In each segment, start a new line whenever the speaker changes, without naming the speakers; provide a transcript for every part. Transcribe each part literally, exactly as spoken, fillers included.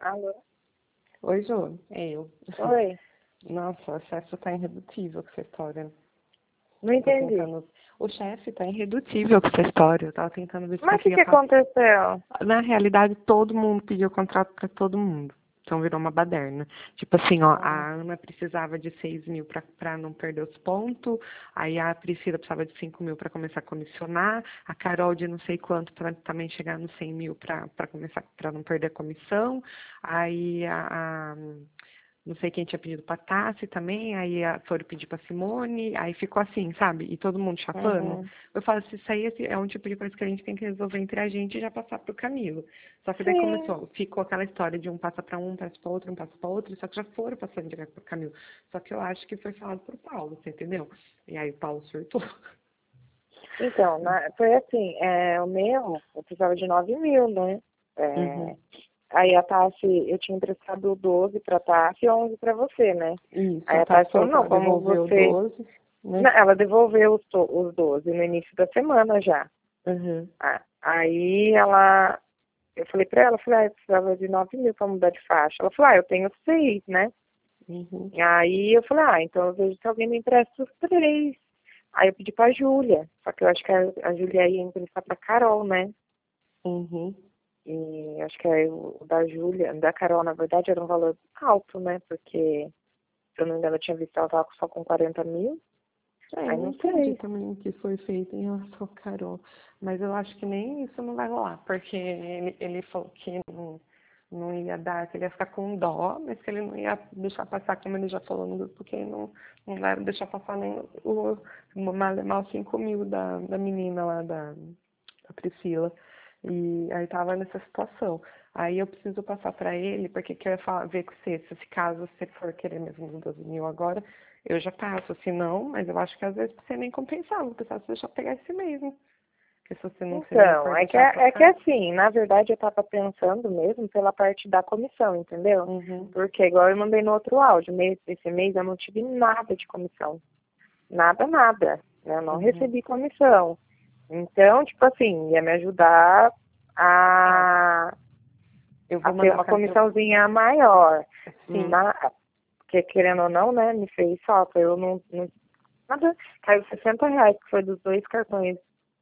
Alô?
Oi, Jô, é eu.
Oi?
Nossa, o chefe tá irredutível com essa história.
Não
Tô
entendi.
tentando... O chefe tá irredutível com essa história. Eu tava tentando ver se
Mas o que,
conseguia
que
passar.
aconteceu?
Na realidade, todo mundo pediu contrato pra todo mundo. Então virou uma baderna. Tipo assim, ó,
Ah,
a Ana precisava de seis mil pra, pra não perder os pontos, aí a Priscila precisava de cinco mil pra começar a comissionar, a Carol de não sei quanto pra também chegar nos cem mil pra, pra começar, pra não perder a comissão, aí a, a não sei quem tinha pedido pra Tassi também, aí a, foram pedir pra Simone, aí ficou assim, sabe? E todo mundo chapando.
uhum.
Eu falo, se isso aí é um tipo de coisa que a gente tem que resolver entre a gente e já passar pro Camilo. Só que daí
Sim.
começou, ficou aquela história de um passa pra um, passa pra outro, um passa pra outro, só que já foram passando direto pro Camilo. Só que eu acho que foi falado pro Paulo, você entendeu? E aí o Paulo surtou.
Então, na- foi assim, é, o meu, eu precisava de nove mil, né?
Uhum.
É, aí a Tassi, eu tinha emprestado doze pra Tassi e onze pra você, né?
Isso,
Aí
a
a
Tassi
Tassi falou,
falou que
não,
ela
como
devolveu
você...
doze, né?
Não, ela devolveu os, to- os doze no início da semana já.
Uhum.
Ah, aí ela... Eu falei pra ela, falei, ah, eu precisava de nove mil pra mudar de faixa. Ela falou, ah, eu tenho seis, né?
Uhum.
Aí eu falei, ah, então eu vejo se alguém me empresta os três. Aí eu pedi pra Júlia, só que eu acho que a, a Júlia ia emprestar pra Carol, né?
Uhum.
E acho que aí o da Júlia, da Carol, na verdade, era um valor alto, né? Porque, se eu não me engano, eu tinha visto que ela tava só com quarenta mil.
É,
Aí
não
não
entendi
sei.
também o que foi feito em relação ao Carol. Mas eu acho que nem isso não vai rolar, porque ele, ele falou que não, não ia dar, que ele ia ficar com dó, mas que ele não ia deixar passar, como ele já falou no grupo, porque ele não, não vai deixar passar nem o, o mal, mal cinco mil da, da menina lá, da, da Priscila. E aí tava nessa situação. Aí eu preciso passar para ele, porque que eu ia falar, ver com você, se esse caso você for querer mesmo os doze mil agora, eu já passo, se não, mas eu acho que às vezes você nem compensava, o pessoal se deixar pegar esse mesmo. Porque se você não, se ele não
Então,
for
é que,
deixar
é que
trocar.
assim, na verdade eu tava pensando mesmo pela parte da comissão, entendeu?
Uhum,
Porque igual eu mandei no outro áudio, mês, esse mês eu não tive nada de comissão. Nada, nada. Né? Eu não
uhum.
recebi comissão. Então, tipo assim, ia me ajudar
Tá,
a,
eu
a
vou
ter
mandar
uma
pra. Eu,
comissãozinha maior.
sim.
Mas, porque querendo ou não, né, me fez falta. Eu não, não nada, caiu sessenta reais, que foi dos dois cartões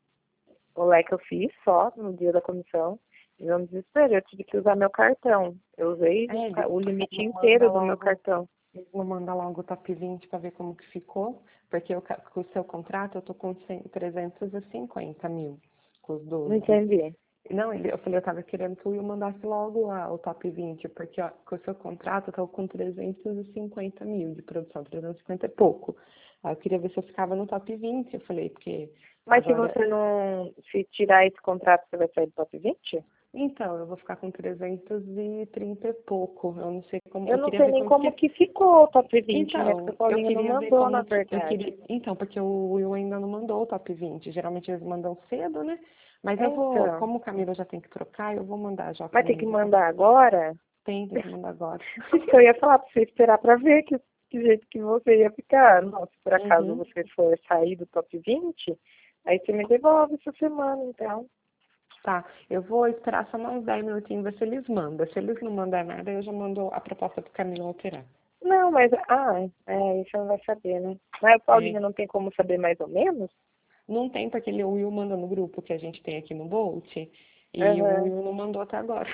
o leque que eu fiz só no dia da comissão. E eu me desesperei, eu tive que usar meu cartão. Eu usei
É,
o,
ele
ca- o limite
não manda
inteiro do meu
logo.
cartão.
Ele não manda logo o top vinte para ver como que ficou, porque eu, ca- com o seu contrato eu tô com cem trezentos e cinquenta mil, com os
Não
doze.
entendi.
Não, ele, eu falei, eu tava querendo que o Will mandasse logo a, o top vinte, porque ó, com o seu contrato eu tô com trezentos e cinquenta mil de produção, trezentos e cinquenta e pouco. Aí eu queria ver se eu ficava no top vinte, eu falei, porque
Mas se
agora,
você não, se tirar esse contrato, você vai sair do top vinte?
então, eu vou ficar com trezentos e trinta e pouco, eu não sei como,
Eu
eu
não
queria
sei
ver
nem
quanto
como
que...
que ficou o top vinte, né? Porque o
Então, eu
Paulinho não
queria ver
mandou, na
como que, eu
verdade.
queria, então, porque o Will ainda não mandou o top vinte, geralmente eles mandam cedo, né? Mas eu vou,
Então,
como o Camilo já tem que trocar, eu vou mandar já o
vai ter que
Camilo.
mandar agora?
Tem, tem que mandar agora.
Isso que eu ia falar pra você esperar pra ver que, que jeito que você ia ficar. Não, se por acaso
Uhum.
você for sair do top vinte, aí você me devolve essa semana, então.
Tá, eu vou esperar só mais uns dez minutinhos ver se eles mandam. Se eles não mandar nada, eu já mando a proposta pro Camilo alterar.
Não, mas, ah, é, isso não vai saber, né? Mas o
É,
Paulinho não tem como saber mais ou menos?
não tem, porque ele, o Will manda no grupo que a gente tem aqui no Bolt, e o
Aham.
Will não mandou até agora.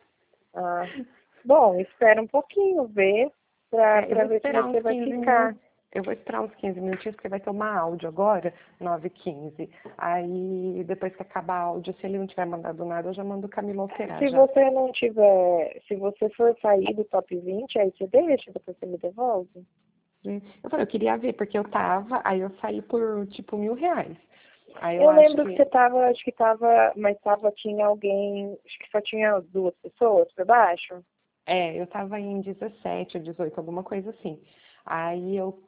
Ah. Bom, espera um pouquinho, ver, pra,
É, eu
pra
vou
ver se
esperar
você
uns
vai
quinze
ficar.
minutos. Eu vou esperar uns quinze minutinhos, porque vai ter uma áudio agora, nove e quinze. Aí, depois que acabar a áudio, se ele não tiver mandado nada, eu já mando o Camilo alterar
Se
já.
você não tiver, se você for sair do top vinte, aí você deixa, depois você me devolve.
Hum. Eu falei, eu queria ver, porque eu tava, aí eu saí por, tipo, mil reais. Aí eu
Eu
acho
lembro que
que
você tava, acho que tava, mas tava, tinha alguém, acho que só tinha duas pessoas por baixo.
É, eu tava em dezessete ou dezoito, alguma coisa assim. Aí eu,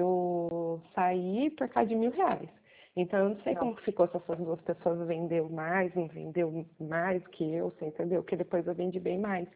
eu saí por causa de mil reais. Então eu não sei
Não.
como que ficou se essas duas pessoas vendeu mais, não vendeu mais que eu, você entendeu? Porque depois eu vendi bem mais.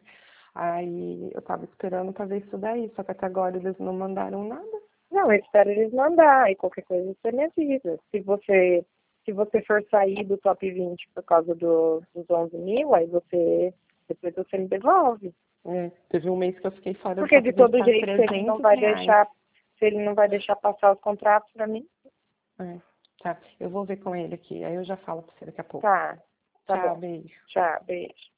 Aí eu tava esperando pra ver isso daí, só que até agora eles não mandaram nada.
Não, eu espero eles mandar, e qualquer coisa você me avisa. Se você, se você for sair do top vinte por causa do, dos onze mil, aí você, depois você me devolve.
É, teve um mês que eu fiquei fora.
Porque de todo jeito, se ele não vai
reais.
deixar, se ele não vai deixar passar os contratos pra mim.
É, tá, eu vou ver com ele aqui, aí eu já falo pra você daqui a pouco.
Tá, tá
Tchau,
bom.
beijo.
Tchau, beijo.